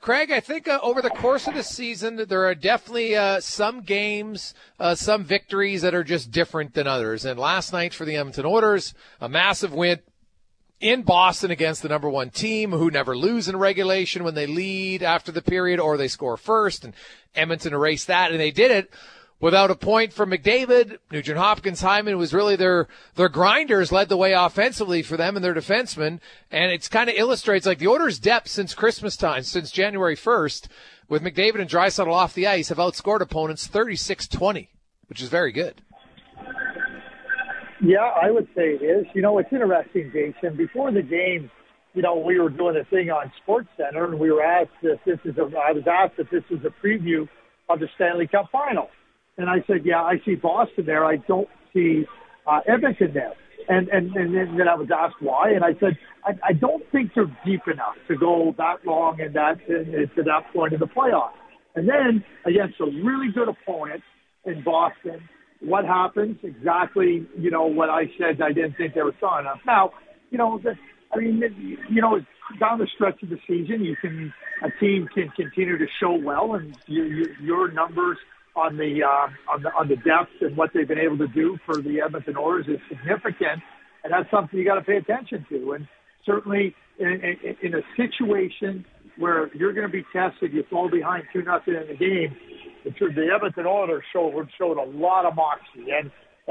Craig, I think over the course of the season, there are definitely some games, some victories that are just different than others. And last night for the Edmonton Oilers, a massive win in Boston against the number one team who never lose in regulation when they lead after the period or they score first. And Edmonton erased that, and they did it without a point from McDavid. Nugent Hopkins, Hyman was really their grinders led the way offensively for them and their defensemen. And it's kind of illustrates like the Oilers' depth since Christmas time, since January 1st, with McDavid and Draisaitl off the ice, have outscored opponents 36-20, which is very good. Yeah, I would say it is. It's interesting, Jason. Before the game, we were doing a thing on SportsCenter, and we were asked if I was asked if this was a preview of the Stanley Cup Final. And I said, yeah, I see Boston there. I don't see Edmonton there. And then I was asked why, and I said, I don't think they're deep enough to go that long and to that point in the playoffs. And then against a really good opponent in Boston, what happens? Exactly, what I said. I didn't think they were strong enough. Now, down the stretch of the season, a team can continue to show well, and your numbers on the depth and what they've been able to do for the Edmonton Oilers is significant, and that's something you got to pay attention to. And certainly, in a situation where you're going to be tested, you fall behind 2-0 in the game. The Edmonton Oilers showed a lot of moxie, and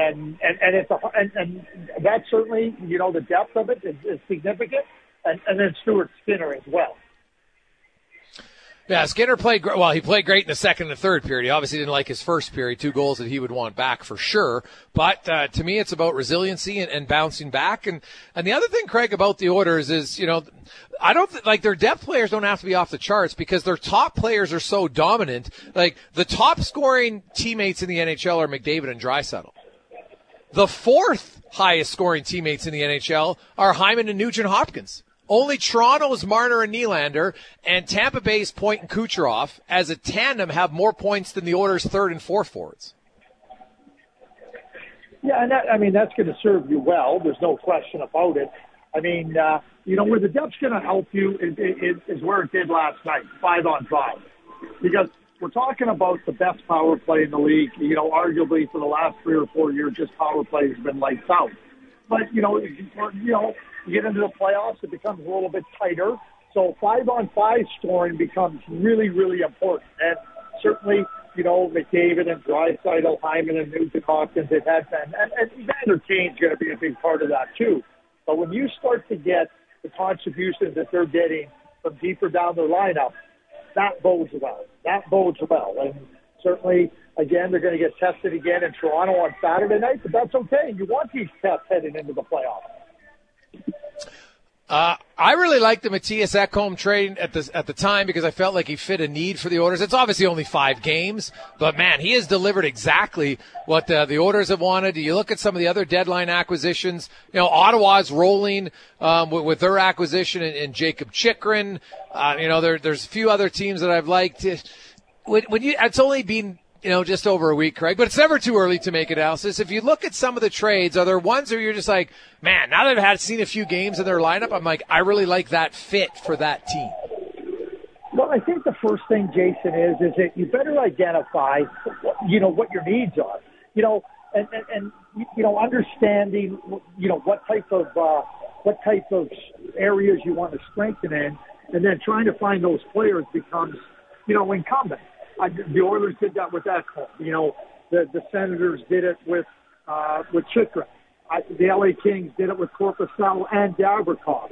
that's certainly the depth of it is significant, and then Stuart Skinner as well. Yeah, Skinner played well. He played great in the second and third period. He obviously didn't like his first period, 2 goals that he would want back for sure. But to me, it's about resiliency and bouncing back. And the other thing, Craig, about the Oilers is, I don't like their depth players don't have to be off the charts because their top players are so dominant. Like the top scoring teammates in the NHL are McDavid and Draisaitl. The fourth highest scoring teammates in the NHL are Hyman and Nugent Hopkins. Only Toronto's Marner and Nylander and Tampa Bay's Point and Kucherov as a tandem have more points than the Oilers' third and fourth forwards. Yeah, and that's going to serve you well. There's no question about it. Where the depth's going to help you is where it did last night, 5-on-5. Because we're talking about the best power play in the league. Arguably for the last 3 or 4 years, just power play has been lights out. But, you get into the playoffs, it becomes a little bit tighter. So 5-on-5 scoring becomes really, really important. And certainly, McDavid and Draisaitl, Hyman and Nugent Hopkins, they've had that. And Evander Kane's going to be a big part of that too. But when you start to get the contributions that they're getting from deeper down their lineup, that bodes well. And certainly, again, they're going to get tested again in Toronto on Saturday night, but that's okay. You want these tests heading into the playoffs. I really liked the Matthias Ekholm trade at the time because I felt like he fit a need for the Oilers. It's obviously only 5 games, but man, he has delivered exactly what the Oilers have wanted. You look at some of the other deadline acquisitions. Ottawa's rolling with their acquisition and Jacob Chychrun. There's a few other teams that I've liked. It's only been just over a week, Craig, but it's never too early to make analysis. If you look at some of the trades, are there ones where you're just like, man, now that I've seen a few games in their lineup, I'm like, I really like that fit for that team? Well, I think the first thing, Jason, is that you better identify, what your needs are, and understanding, what type of areas you want to strengthen in, and then trying to find those players becomes, incumbent. The Oilers did that with Ekholm. The Senators did it with Chychrun. The LA Kings did it with Korpisalo and Gavrikov.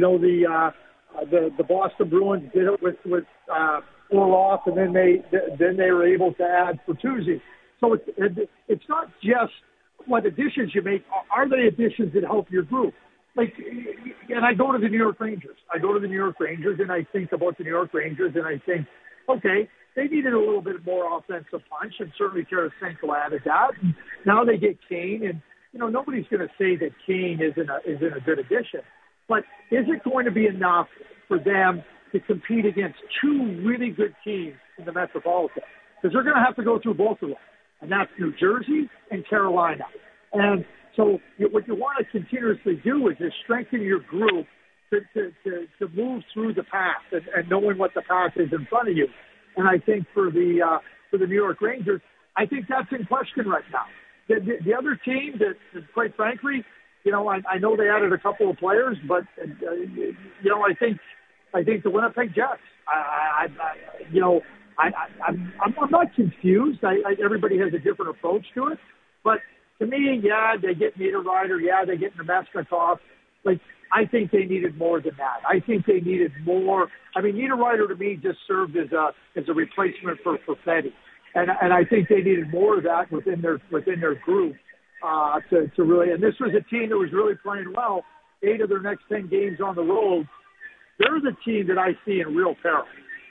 The Boston Bruins did it with Orlov, and then they were able to add Bertuzzi. So it's not just what additions you make. Are they additions that help your group? And I go to the New York Rangers. And I think about the New York Rangers, and I think, okay, they needed a little bit more offensive punch, and certainly Tarasenko added that. And now they get Kane, and nobody's going to say that Kane isn't a good addition. But is it going to be enough for them to compete against 2 really good teams in the Metropolitan? Because they're going to have to go through both of them, and that's New Jersey and Carolina. And so what you want to continuously do is just strengthen your group to move through the path and knowing what the path is in front of you. And I think for the New York Rangers, I think that's in question right now. The other team that, quite frankly, I know they added a couple of players, but I think the Winnipeg Jets. I'm not confused. Everybody has a different approach to it, but to me, yeah, they get Niederreiter, yeah, they get Nemesnikov. Like, I think they needed more than that. I think they needed more. I mean, Niederreiter to me just served as a replacement for Fetty, and I think they needed more of that within their group to really. And this was a team that was really playing well. 8 of their next 10 games on the road. They're the team that I see in real peril.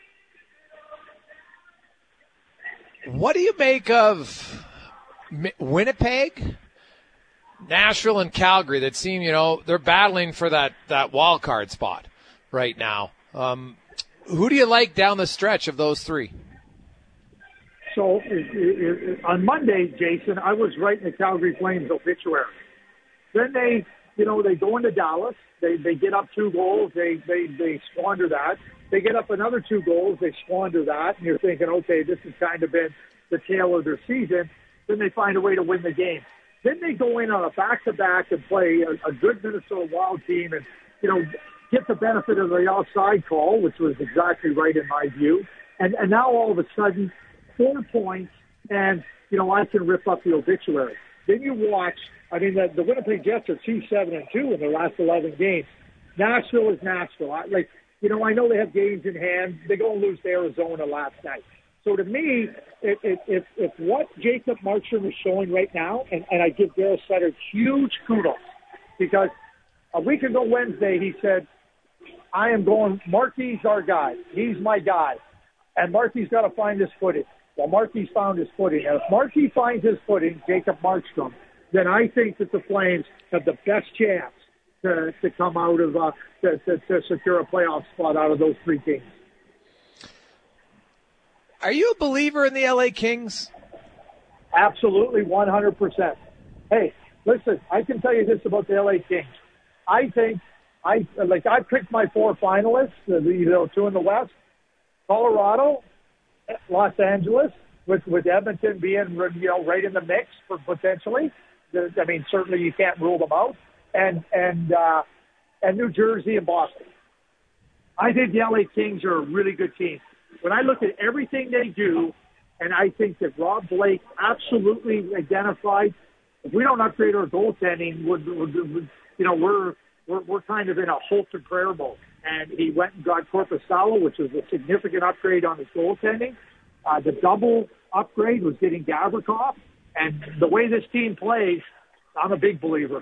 What do you make of Winnipeg, Nashville, and Calgary that seem, they're battling for that wild card spot right now? Who do you like down the stretch of those three? So on Monday, Jason, I was writing the Calgary Flames obituary. Then they go into Dallas. They get up 2 goals. They squander that. They get up another 2 goals. They squander that. And you're thinking, okay, this has kind of been the tail of their season. Then they find a way to win the game. Then they go in on a back-to-back and play a good Minnesota Wild team and, get the benefit of the offside call, which was exactly right in my view. And now all of a sudden, 4 points, and, I can rip up the obituary. Then you watch, the Winnipeg Jets are 2-7-2 in their last 11 games. Nashville is Nashville. I know they have games in hand. They go and lose to Arizona last night. So to me, if what Jacob Markstrom is showing right now, and I give Daryl Sutter huge kudos, because a week ago Wednesday he said, I am going, Markey's our guy. He's my guy. And Markey's got to find his footing. Well, Markey's found his footing. And if Markey finds his footing, Jacob Markstrom, then I think that the Flames have the best chance to come out of to secure a playoff spot out of those 3 teams. Are you a believer in the LA Kings? Absolutely, 100%. Hey, listen, I can tell you this about the LA Kings. I think I picked my 4 finalists, 2 in the West, Colorado, Los Angeles, with Edmonton being right in the mix for potentially. Certainly you can't rule them out, and New Jersey and Boston. I think the LA Kings are a really good team. When I look at everything they do, and I think that Rob Blake absolutely identified, if we don't upgrade our goaltending, we're kind of in a Holter prayer mode. And he went and got Korpisalo, which was a significant upgrade on his goaltending. The double upgrade was getting Gavrikov. And the way this team plays, I'm a big believer.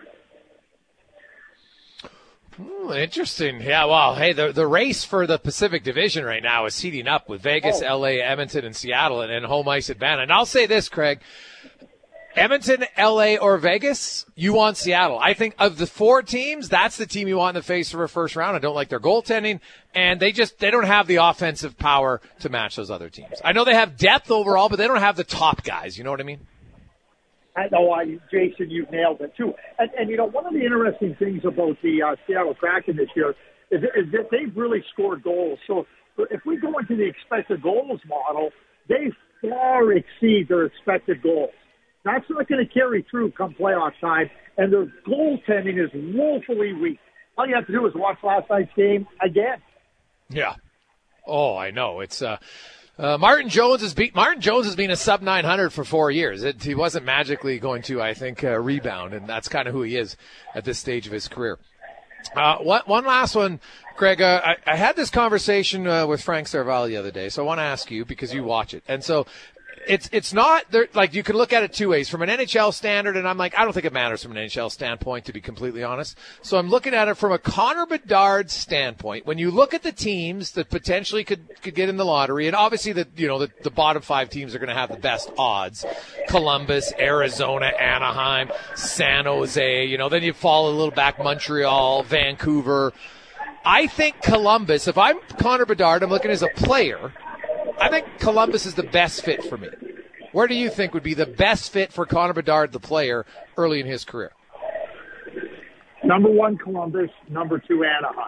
Ooh, interesting. Yeah, well, hey, the race for the Pacific Division right now is heating up with Vegas, LA, Edmonton, and Seattle, and home ice advantage. And I'll say this, Craig. Edmonton, LA, or Vegas, you want Seattle. I think of the 4 teams, that's the team you want in the face for a first round. I don't like their goaltending, and they don't have the offensive power to match those other teams. I know they have depth overall, but they don't have the top guys. You know what I mean? I know, Jason, you've nailed it, too. And one of the interesting things about the Seattle Kraken this year is that they've really scored goals. So if we go into the expected goals model, they far exceed their expected goals. That's not going to carry through come playoff time, and their goaltending is woefully weak. All you have to do is watch last night's game again. Yeah. Oh, I know. It's Martin Jones has been a sub 900 for 4 years. He wasn't magically going to, I think, rebound, and that's kind of who he is at this stage of his career. One last one, Craig. I had this conversation with Frank Serval the other day, so I want to ask you because you watch it, and so. It's not like you can look at it 2 ways from an NHL standard, and I'm like, I don't think it matters from an NHL standpoint, to be completely honest. So I'm looking at it from a Connor Bedard standpoint. When you look at the teams that potentially could get in the lottery, and obviously the bottom 5 teams are going to have the best odds: Columbus, Arizona, Anaheim, San Jose. Then you fall a little back: Montreal, Vancouver. I think Columbus. If I'm Connor Bedard, I'm looking as a player. I think Columbus is the best fit for me. Where do you think would be the best fit for Connor Bedard, the player, early in his career? Number 1, Columbus. Number 2, Anaheim.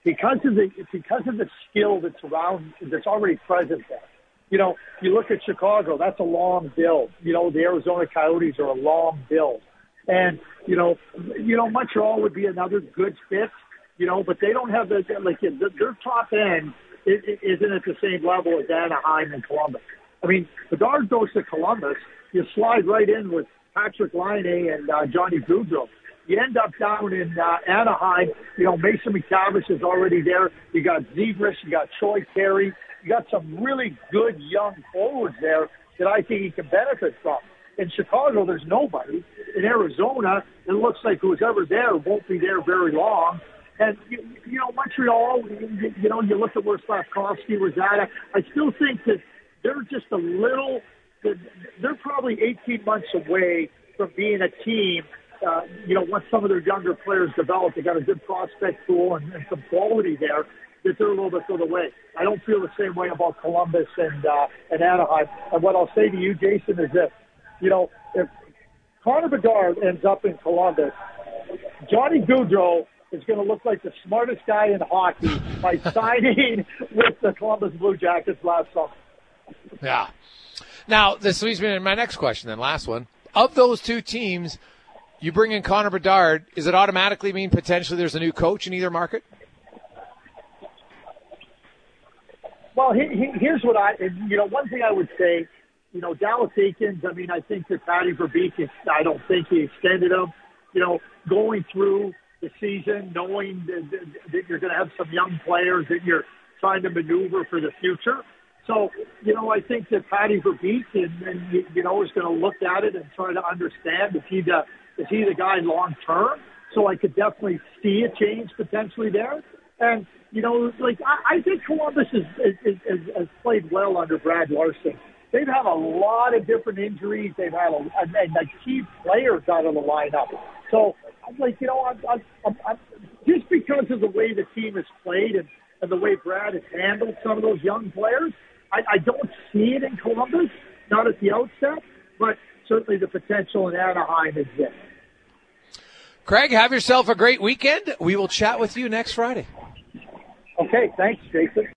because of the skill that's already present there. You know, you look at Chicago, that's a long build. You know, the Arizona Coyotes are a long build. And, you know, Montreal would be another good fit, you know, but they don't have their top end isn't at the same level as Anaheim and Columbus. I mean, Bedard goes to Columbus, you slide right in with Patrick Laine and Johnny Gaudreau. You end up down in Anaheim. You know, Mason McTavish is already there. You got Zegras, you got Troy Terry. You got some really good young forwards there that I think he can benefit from. In Chicago, there's nobody. In Arizona, it looks like whoever there won't be there very long. And, you know, Montreal, you know, you look at where Slafkovsky was at. I still think that they're just a little – they're probably 18 months away from being a team, you know, once some of their younger players develop. They got a good prospect pool and some quality there, that they're a little bit further away. I don't feel the same way about Columbus and Anaheim. And what I'll say to you, Jason, is this. You know, if Connor Bedard ends up in Columbus, Johnny Gaudreau is going to look like the smartest guy in hockey by signing with the Columbus Blue Jackets last summer. Yeah. Now, this leads me to my next question, then, last one. Of those two teams, you bring in Connor Bedard, does it automatically mean potentially there's a new coach in either market? Well, here's what one thing I would say, you know, Dallas Eakins, I mean, I think that Patty Verbeek, I don't think he extended him. You know, going through the season, knowing that you're going to have some young players that you're trying to maneuver for the future. So, you know, I think that Patty Verbeek, you know, is going to look at it and try to understand is he the guy long term. So I could definitely see a change potentially there. And, you know, like I think Columbus has played well under Brad Larson. They've had a lot of different injuries. They've had a key players out of the lineup. So, like, you know, I'm just because of the way the team has played and the way Brad has handled some of those young players, I don't see it in Columbus, not at the outset, but certainly the potential in Anaheim is there. Craig, have yourself a great weekend. We will chat with you next Friday. Okay, thanks, Jason.